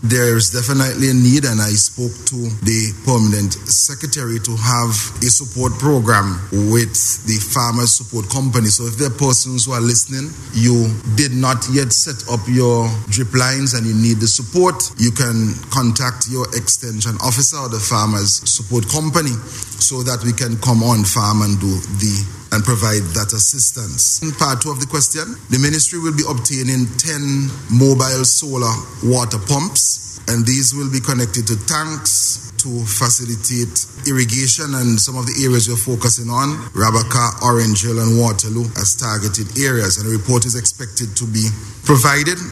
There's definitely a need, and I spoke to the permanent secretary to have a support program with the Farmers Support Company. So if there are persons who are listening, you did not yet set up your drip lines and you need the support, you can contact your extension officer or the Farmers Support Company so that we can come on farm and provide that assistance. In part 2 of the question, the ministry will be obtaining 10 mobile solar water pumps, and these will be connected to tanks to facilitate irrigation, and some of the areas we're focusing on, Rabaka, Orange Hill and Waterloo, as targeted areas, and a report is expected to be provided